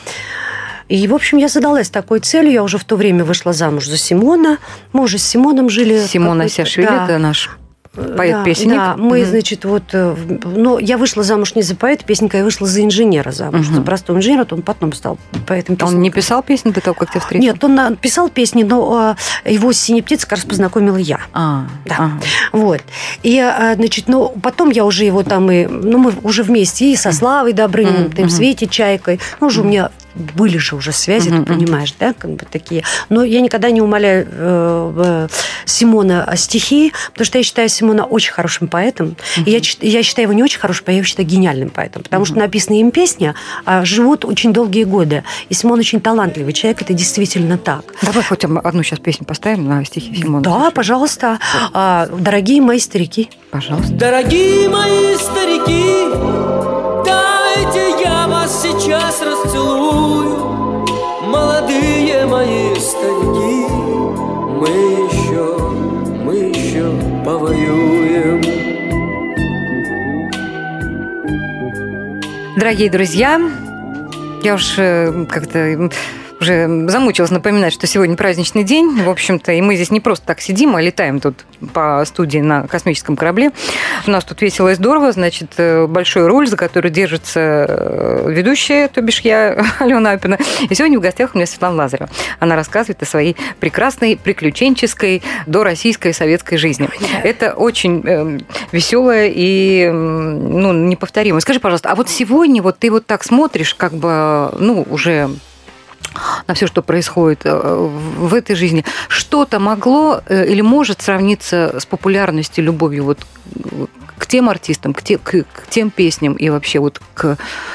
И, в общем, я задалась такой целью. Я уже в то время вышла замуж за Симона. Мы уже с Симоном жили. Симон Асяшвили, да. это наш поэт-песенник. Да, мы, mm-hmm. значит, вот... Ну, я вышла замуж не за поэта-песенника, я вышла за инженера замуж. Mm-hmm. За простого инженера, то он потом стал поэтом-песенником. Он не писал песни до того, как тебя встретил? Нет, он писал песни, но его с «Синей птицей» как раз познакомила я. А, да. а. Вот. И, значит, ну, потом я уже его там и... Ну, мы уже вместе и со Славой Добрыниным, mm-hmm. там, Светей Чайкой. Ну, уже mm-hmm. у меня... Были же уже связи, mm-hmm. ты понимаешь, да, как бы такие. Но я никогда не умаляю э, Симона о стихи, потому что я считаю Симона очень хорошим поэтом. Mm-hmm. И я, я считаю его не очень хорошим, а я его считаю гениальным поэтом, потому mm-hmm. что написанные им песни а, живут очень долгие годы. И Симон очень талантливый человек, это действительно так. Давай хоть одну сейчас песню поставим на стихи Симона. Да, слушай. Пожалуйста. А, «Дорогие мои старики». Пожалуйста. Дорогие мои старики, дайте я вас сейчас расцелую. Молодые мои старики, мы еще, мы еще повоюем. Дорогие друзья, я уж как-то уже замучилась напоминать, что сегодня праздничный день, в общем-то, и мы здесь не просто так сидим, а летаем тут по студии на космическом корабле. У нас тут весело и здорово, значит, большой руль, за который держится ведущая, то бишь я, Алена Апина. И сегодня в гостях у меня Светлана Лазарева. Она рассказывает о своей прекрасной, приключенческой, дороссийской советской жизни. Это очень э, веселая и ну, неповторимая. Скажи, пожалуйста, а вот сегодня вот ты вот так смотришь, как бы, ну, уже на все, что происходит в этой жизни, что-то могло или может сравниться с популярностью, любовью вот к тем артистам, к, те, к, к тем песням и вообще вот к,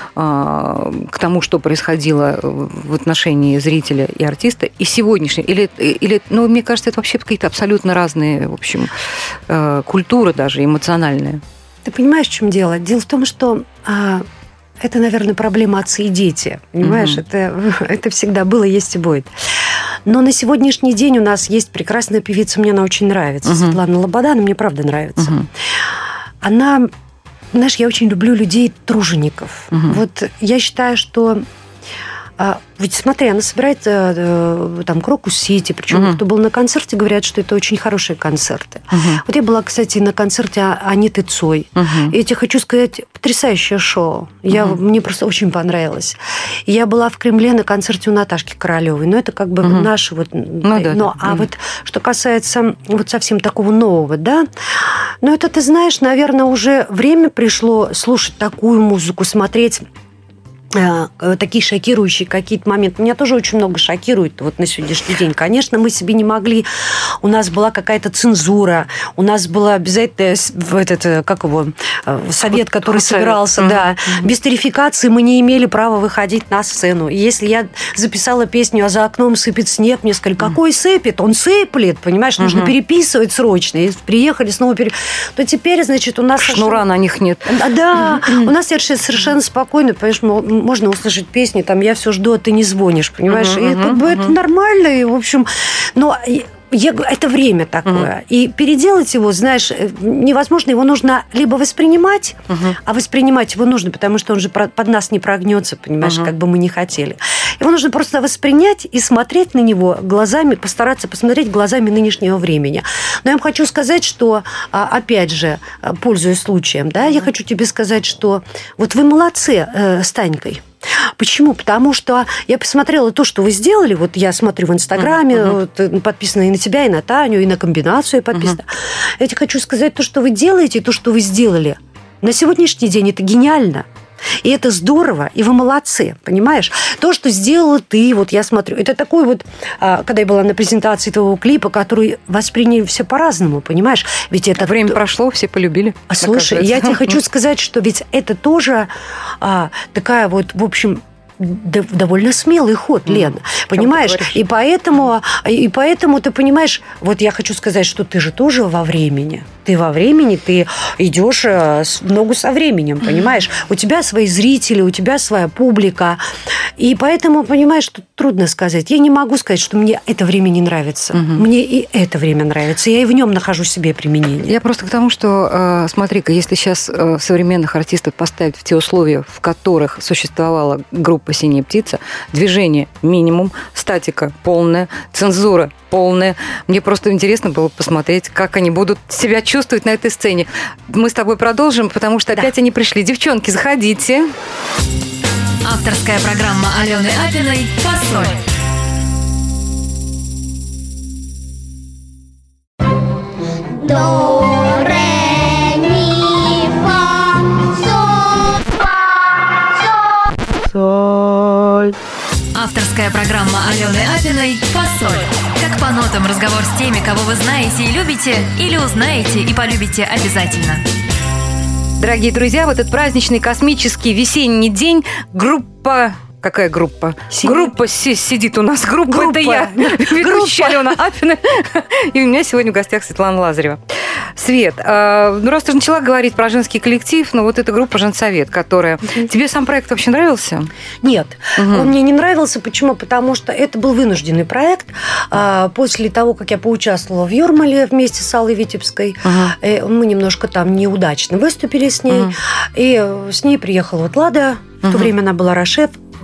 к тому, что происходило в отношении зрителя и артиста, и сегодняшней? Или, или ну, мне кажется, это вообще какие-то абсолютно разные, в общем, культуры даже, эмоциональные. Ты понимаешь, в чем дело? Дело в том, что... Это, наверное, проблема отцы и дети. Понимаешь, mm-hmm. это, это всегда было, есть и будет. Но на сегодняшний день у нас есть прекрасная певица, мне она очень нравится. Mm-hmm. Светлана Лобода, она мне правда нравится. Mm-hmm. Она, знаешь, я очень люблю людей тружеников. Mm-hmm. Вот я считаю, что... Ведь смотри, она собирает там Крокус-Сити, причем uh-huh. кто был на концерте, говорят, что это очень хорошие концерты. Uh-huh. Вот я была, кстати, на концерте Аниты Цой. Uh-huh. И я тебе хочу сказать, потрясающее шоу. Я, uh-huh. Мне просто очень понравилось. И я была в Кремле на концерте у Наташки Королевой. Но это как бы uh-huh. наши вот... Ну, да, но, да. А uh-huh. вот что касается вот совсем такого нового, да, ну это, ты знаешь, наверное, уже время пришло слушать такую музыку, смотреть... такие шокирующие какие-то моменты. Меня тоже очень много шокирует вот на сегодняшний день. Конечно, мы себе не могли... У нас была какая-то цензура, у нас был обязательно этот, как его, совет, который собирался, mm-hmm. да. Без тарификации мы не имели права выходить на сцену. И если я записала песню «А за окном сыпет снег», мне сказали, какой сыпет? Он сыплет, понимаешь, нужно mm-hmm. переписывать срочно. И приехали снова пере... То теперь, значит, у нас... Шнура на них нет. Да, у нас совершенно спокойно, понимаешь, можно услышать песни, там, я все жду, а ты не звонишь, понимаешь? Uh-huh, и как бы uh-huh. это нормально, и, в общем, но... Я, это время такое. Uh-huh. И переделать его, знаешь, невозможно. Его нужно либо воспринимать, uh-huh. а воспринимать его нужно, потому что он же под нас не прогнется, понимаешь, uh-huh. как бы мы не хотели. Его нужно просто воспринять и смотреть на него глазами, постараться посмотреть глазами нынешнего времени. Но я вам хочу сказать, что, опять же, пользуясь случаем, да, uh-huh. я хочу тебе сказать, что вот вы молодцы э, с Танькой. Почему? Потому что я посмотрела то, что вы сделали. Вот я смотрю в Инстаграме, uh-huh. вот, подписано и на тебя, и на Таню, и на комбинацию подписано. Uh-huh. Я тебе хочу сказать, то, что вы делаете, то, что вы сделали, на сегодняшний день это гениально. И это здорово, и вы молодцы, понимаешь? То, что сделала ты, вот я смотрю, это такой вот, когда я была на презентации твоего клипа, который восприняли все по-разному, понимаешь? Ведь это... Время прошло, все полюбили. Слушай, я тебе хочу сказать, что ведь это тоже а, такая вот, в общем... довольно смелый ход, Лена, понимаешь? И поэтому, и поэтому ты понимаешь, вот я хочу сказать, что ты же тоже во времени. Ты во времени, ты идешь в ногу со временем, понимаешь? У тебя свои зрители, у тебя своя публика. И поэтому, понимаешь, тут трудно сказать. Я не могу сказать, что мне это время не нравится. Угу. Мне и это время нравится. Я и в нем нахожу себе применение. Я просто к тому, что, смотри-ка, если сейчас современных артистов поставить в те условия, в которых существовала группа «Синяя птица», движение минимум, статика полная, цензура полная. Мне просто интересно было посмотреть, как они будут себя чувствовать на этой сцене. Мы с тобой продолжим, потому что опять да. они пришли. Девчонки, заходите. Авторская программа Алены Апиной «Фасоль». До, ре, ми, фа, соль, фа, соль. Авторская программа Алены Апиной «Фасоль». Как по нотам разговор с теми, кого вы знаете и любите, или узнаете и полюбите обязательно. Дорогие друзья, в этот праздничный космический весенний день группа... Какая группа? Сидит. Группа сидит у нас. Группа, группа. Это я, ведущая Алена Апина. И у меня сегодня в гостях Светлана Лазарева. Свет, ну раз ты начала говорить про женский коллектив, ну вот эта группа «Женсовет», которая... Uh-huh. Тебе сам проект вообще нравился? Нет, uh-huh. он мне не нравился. Почему? Потому что это был вынужденный проект. После того, как я поучаствовала в Юрмале вместе с Аллой Витебской, uh-huh. мы немножко там неудачно выступили с ней. Uh-huh. И с ней приехала вот Лада. В uh-huh. то время она была Рошеп.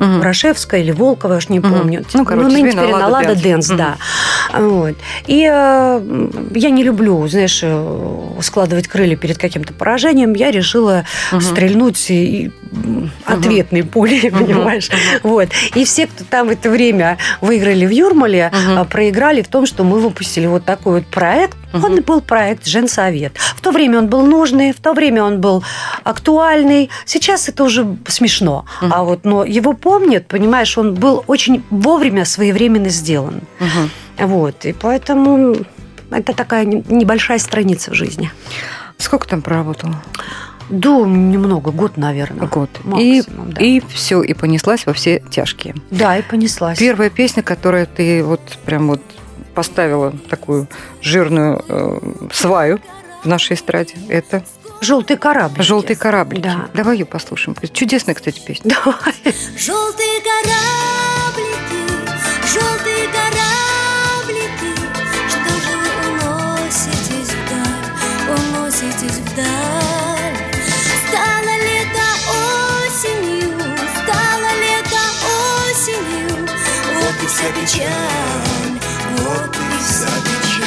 угу. Рашевская или Волкова, я уж не угу. помню. Ну, короче, ну, теперь теперь на Лада Дэнс, угу. да. Вот. И э, я не люблю, знаешь, складывать крылья перед каким-то поражением. Я решила угу. стрельнуть и, и ответной угу. пулей, угу. понимаешь? Угу. Вот. И все, кто там в это время выиграли в Юрмале, угу. проиграли в том, что мы выпустили вот такой вот проект. Угу. Он был проект «Женсовет». В то время он был нужный, в то время он был актуальный. Сейчас это уже смешно. Угу. А вот, но его помнят, понимаешь, он был очень вовремя, своевременно сделан. Угу. Вот. И поэтому это такая небольшая страница в жизни. Сколько там проработала? Да, немного, год, наверное. Год. Максимум, и, да. и все, и понеслась во все тяжкие. Да, и понеслась. Первая песня, которую ты вот прям вот поставила такую жирную э, сваю в нашей эстраде, это «Желтый корабль». «Желтый корабль». Да. Давай ее послушаем. Чудесная, кстати, песня. Давай. Желтые кораблики, желтые кораблики, что же вы уноситесь вдаль, уноситесь вдаль. Стало лето осенью, стало лето осенью, вот и вся печаль, вот и вся печаль.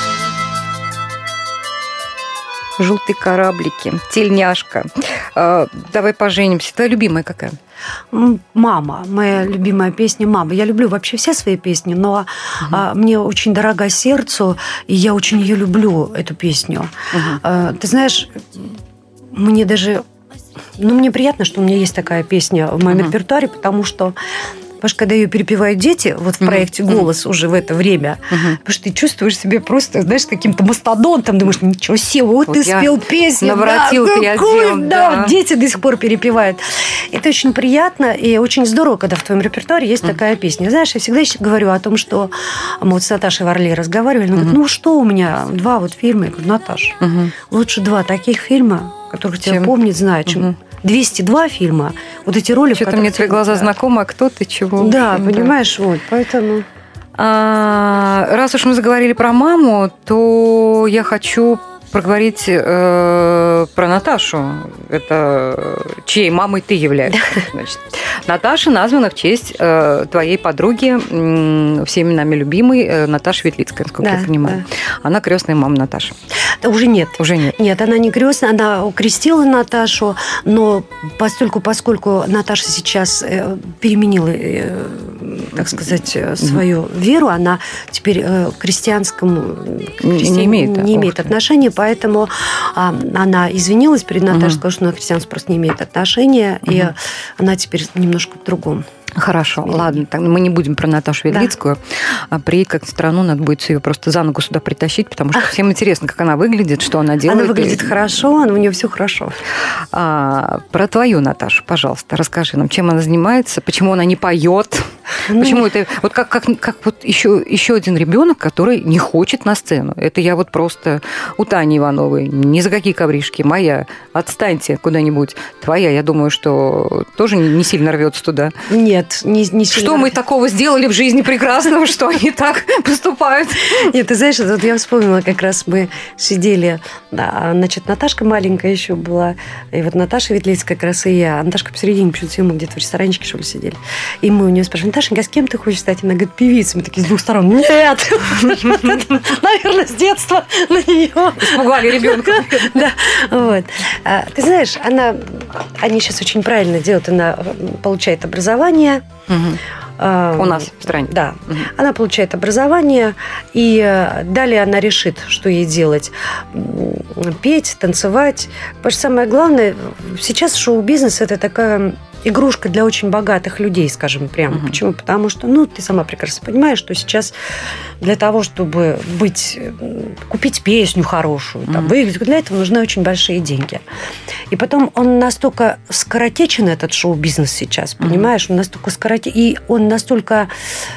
«Желтые кораблики», «Тельняшка». Давай поженимся. Твоя любимая какая? «Мама». Моя любимая песня «Мама». Я люблю вообще все свои песни, но угу. мне очень дорога сердцу, и я очень ее люблю, эту песню. Угу. Ты знаешь, мне даже... Ну, мне приятно, что у меня есть такая песня в моем угу. репертуаре, потому что... Потому что когда ее перепевают дети, вот в проекте «Голос» mm-hmm. уже в это время, mm-hmm. потому что ты чувствуешь себя просто, знаешь, каким-то мастодонтом, думаешь, ничего себе, вот, вот ты спел песню. Наворотил да, креативом. Да, да, дети до сих пор перепевают. Это очень приятно и очень здорово, когда в твоем репертуаре есть mm-hmm. такая песня. Знаешь, я всегда говорю о том, что мы вот с Наташей Варлей разговаривали, она mm-hmm. говорит, ну что у меня, два вот фильма. Я говорю, Наташ, mm-hmm. лучше два таких фильма, которых тебя помнят, знают, чем... Mm-hmm. двести два фильма, вот эти роли... Что-то мне твои глаза да. знакомы, а кто ты, чего? Да, общем, понимаешь, да. вот, поэтому... А, раз уж мы заговорили про маму, то я хочу проговорить э, про Наташу. Это чьей мамой ты являешься. Значит, Наташа названа в честь э, твоей подруги, э, всеми нами любимой, э, Наташи Ветлицкой, насколько да, я понимаю. Да. Она крестная мама Наташи. Да, уже нет. Уже нет. Нет, она не крестная, она укрестила Наташу, но постольку, поскольку Наташа сейчас э, переменила, э, так сказать, свою mm-hmm. веру, она теперь э, к крестьянскому не, не имеет, не имеет отношения, поэтому а, она извинилась перед Наташей, mm-hmm. сказала, что на христианство просто не имеет отношения, mm-hmm. и она теперь немножко в другом. Хорошо, ладно, тогда мы не будем про Наташу Ветлицкую. Да. Приедет как-то в страну, надо будет ее просто за ногу сюда притащить, потому что всем интересно, как она выглядит, что она делает. Она выглядит и... хорошо, у нее все хорошо. А, про твою Наташу, пожалуйста, расскажи нам, чем она занимается, почему она не поет, ну... почему это вот как, как, как вот еще, еще один ребенок, который не хочет на сцену. Это я вот просто у Тани Ивановой, ни за какие ковришки, моя, отстаньте куда-нибудь. Твоя, я думаю, что тоже не сильно рвется туда. Нет. Не, не что мы такого сделали в жизни прекрасного, что они так поступают? Нет, ты знаешь, вот я вспомнила, как раз мы сидели, да, значит, Наташка маленькая еще была, и вот Наташа Ветлицкая как раз и я. Наташка посередине, почему-то мы где-то в ресторанчике, что ли, сидели. И мы у нее спрашивали, Наташенька, а с кем ты хочешь стать? Она говорит, певицей. Мы такие с двух сторон, нет! Наверное, с детства на нее. Испугали ребенка. Да, вот. Ты знаешь, она, они сейчас очень правильно делают, она получает образование. Угу. У нас в стране. Да. Угу. Она получает образование, и далее она решит, что ей делать. Петь, танцевать. Потому что самое главное, сейчас шоу-бизнес – это такая игрушка для очень богатых людей, скажем прямо. Угу. Почему? Потому что, ну, ты сама прекрасно понимаешь, что сейчас для того, чтобы быть, купить песню хорошую, угу. там, выиграть, для этого нужны очень большие деньги. И потом он настолько скоротечен, этот шоу-бизнес сейчас, понимаешь? Угу. Он настолько скоротечен, и он настолько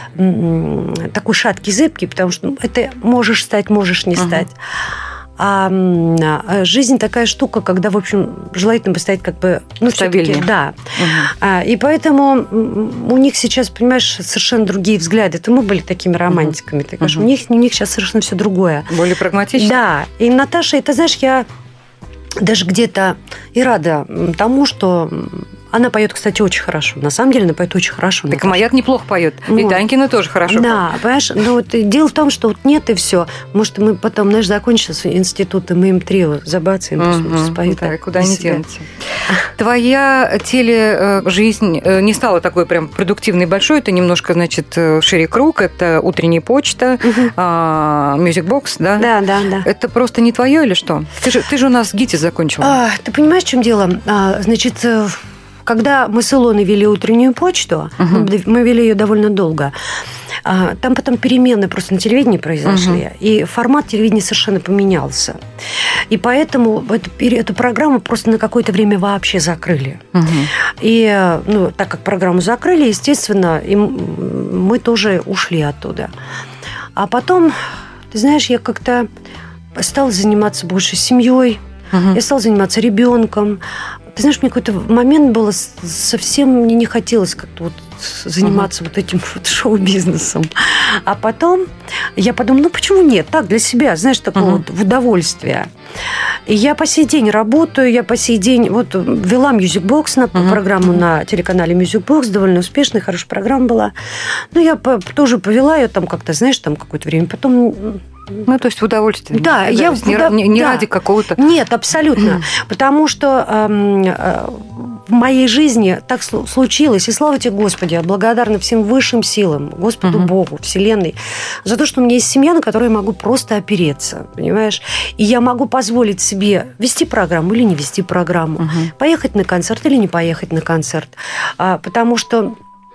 такой шаткий, зыбкий, потому что ну, это можешь стать, можешь не угу. стать. А жизнь такая штука, когда, в общем, желательно поставить как бы... Ну, стабильнее. Да. Угу. И поэтому у них сейчас, понимаешь, совершенно другие взгляды. Это мы были такими романтиками. Ты говоришь, угу. у них, у них сейчас совершенно все другое. Более прагматично. Да. И Наташа, это, знаешь, я даже где-то и рада тому, что Она поет, кстати, очень хорошо. На самом деле она поет очень хорошо. Так Маяк неплохо поет. Вот. И Танькина тоже хорошо Да, поет. понимаешь, ну вот дело в том, что вот нет и все. Может, мы потом, знаешь, закончим институт, и мы им трио забацаем, Угу. пусть споют. Да, куда они денутся. Твоя тележизнь не стала такой прям продуктивной, большой. Это немножко, значит, шире круг. Это утренняя почта, мьюзик-бокс, да? Да, да, да. Это просто не твое или что? Ты же, ты же у нас ГИТИС закончила. А, ты понимаешь, в чем дело? А, значит, когда мы с Илоной вели утреннюю почту, uh-huh. мы вели ее довольно долго, там потом перемены просто на телевидении произошли, uh-huh. и формат телевидения совершенно поменялся. И поэтому эту, эту программу просто на какое-то время вообще закрыли. Uh-huh. И ну, так как программу закрыли, естественно, и мы тоже ушли оттуда. А потом, ты знаешь, я как-то стала заниматься больше семьей, uh-huh. я стала заниматься ребенком. Ты знаешь, мне какой-то момент было совсем мне не хотелось как-то вот заниматься uh-huh. вот этим вот шоу-бизнесом. А потом я подумала, ну почему нет? Так, для себя, знаешь, такое uh-huh. вот в удовольствие. И я по сей день работаю, я по сей день вот вела Music Box на uh-huh. программу на телеканале Music Box, довольно успешная, хорошая программа была. Ну, я по, тоже повела ее там как-то, знаешь, там какое-то время. Потом... Ну, то есть в удовольствие. Да, да я не, да, не, не да. ради какого-то... Нет, абсолютно. Потому что э, э, в моей жизни так случилось, и слава тебе, Господи, я благодарна всем высшим силам, Господу uh-huh. Богу, Вселенной, за то, что у меня есть семья, на которую я могу просто опереться, понимаешь? И я могу позволить себе вести программу или не вести программу, uh-huh. поехать на концерт или не поехать на концерт. А, потому что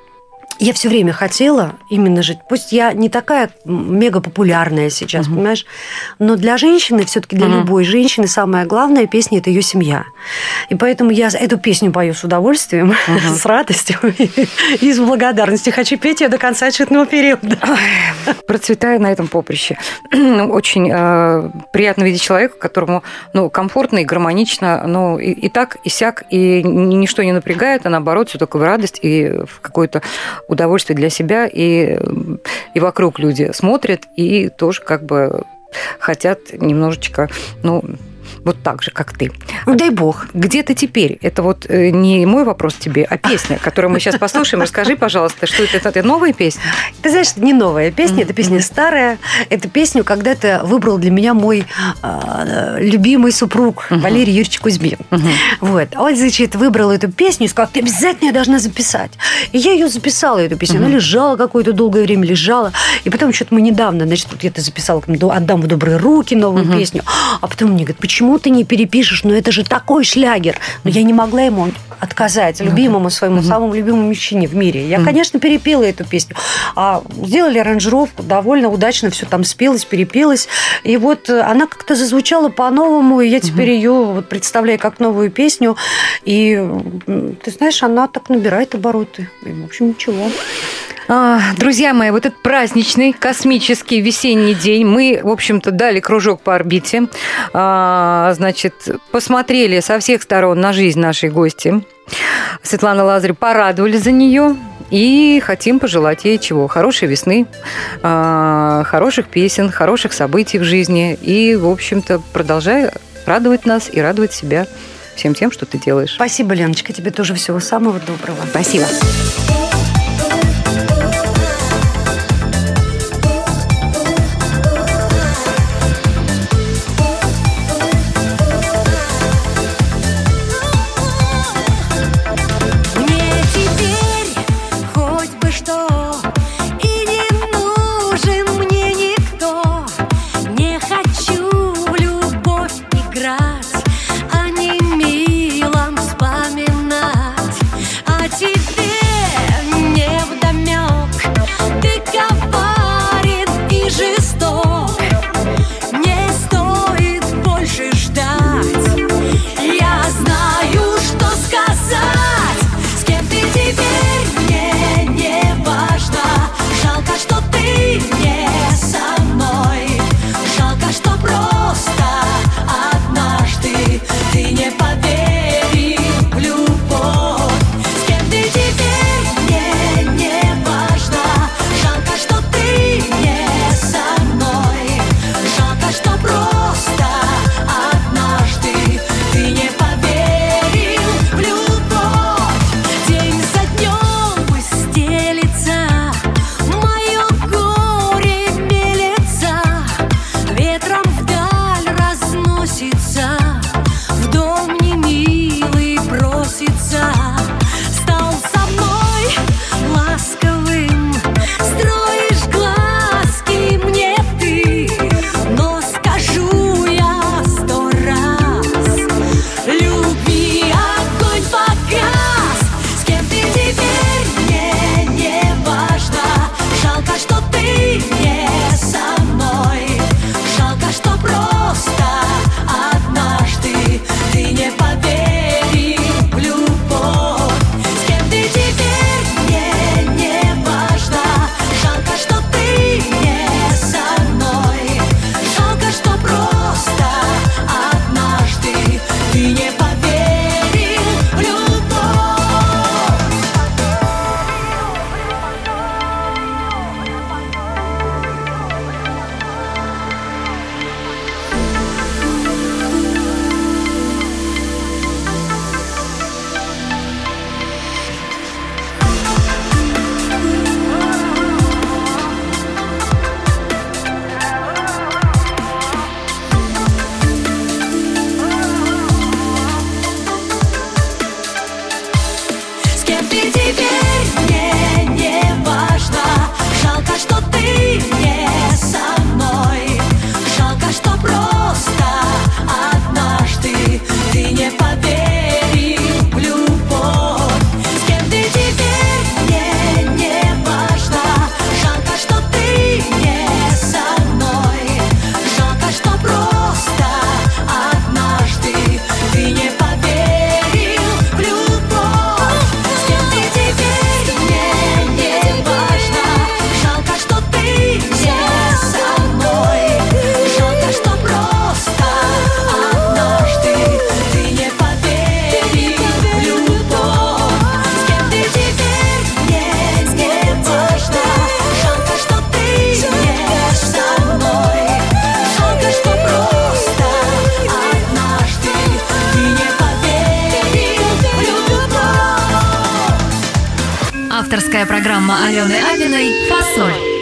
я все время хотела именно жить. Пусть я не такая мега популярная сейчас, uh-huh. понимаешь, но для женщины, все-таки для uh-huh. любой женщины, самая главная песня – это ее семья. И поэтому я эту песню пою с удовольствием, uh-huh. с радостью и с благодарностью. Хочу петь ее до конца отчетного периода. Процветаю на этом поприще. Очень э, приятно видеть человека, которому ну, комфортно и гармонично, ну, и, и так, и сяк, и ничто не напрягает, а наоборот, все только в радость и в какое-то удовольствие для себя, и, и вокруг люди смотрят и тоже как бы хотят немножечко, ну, вот так же, как ты. Дай бог. Где ты теперь? Это вот не мой вопрос тебе, а песня, которую мы сейчас послушаем. Расскажи, пожалуйста, что это? Это новая песня? Ты знаешь, это не новая песня, это песня старая. Эту песню когда-то выбрал для меня мой э, любимый супруг Валерий Юрьевич Кузьмин. Вот. Он, значит, выбрал эту песню и сказал, ты обязательно ее должна записать. И я ее записала, эту песню. Она лежала какое-то долгое время, лежала. И потом что-то мы недавно, значит, вот я это записала, «Отдам в добрые руки» новую песню. А потом мне говорят, почему ты не перепишешь, но это же такой шлягер. Но я не могла ему отказать, любимому своему, самому любимому мужчине в мире. Я, конечно, перепела эту песню. А сделали аранжировку, довольно удачно все там спелось, перепелось. И вот она как-то зазвучала по-новому, и я теперь ее вот представляю как новую песню. И ты знаешь, она так набирает обороты. И, в общем, ничего. Друзья мои, вот этот праздничный, космический весенний день мы, в общем-то, дали кружок по орбите. Значит, посмотрели со всех сторон на жизнь нашей гости Светланы Лазаревой, порадовали за нее и хотим пожелать ей чего? Хорошей весны, хороших песен, хороших событий в жизни и, в общем-то, продолжай радовать нас и радовать себя всем тем, что ты делаешь. Спасибо, Леночка, тебе тоже всего самого доброго. Спасибо. О тебе Авторская программа Алены Апиной «Фасоль».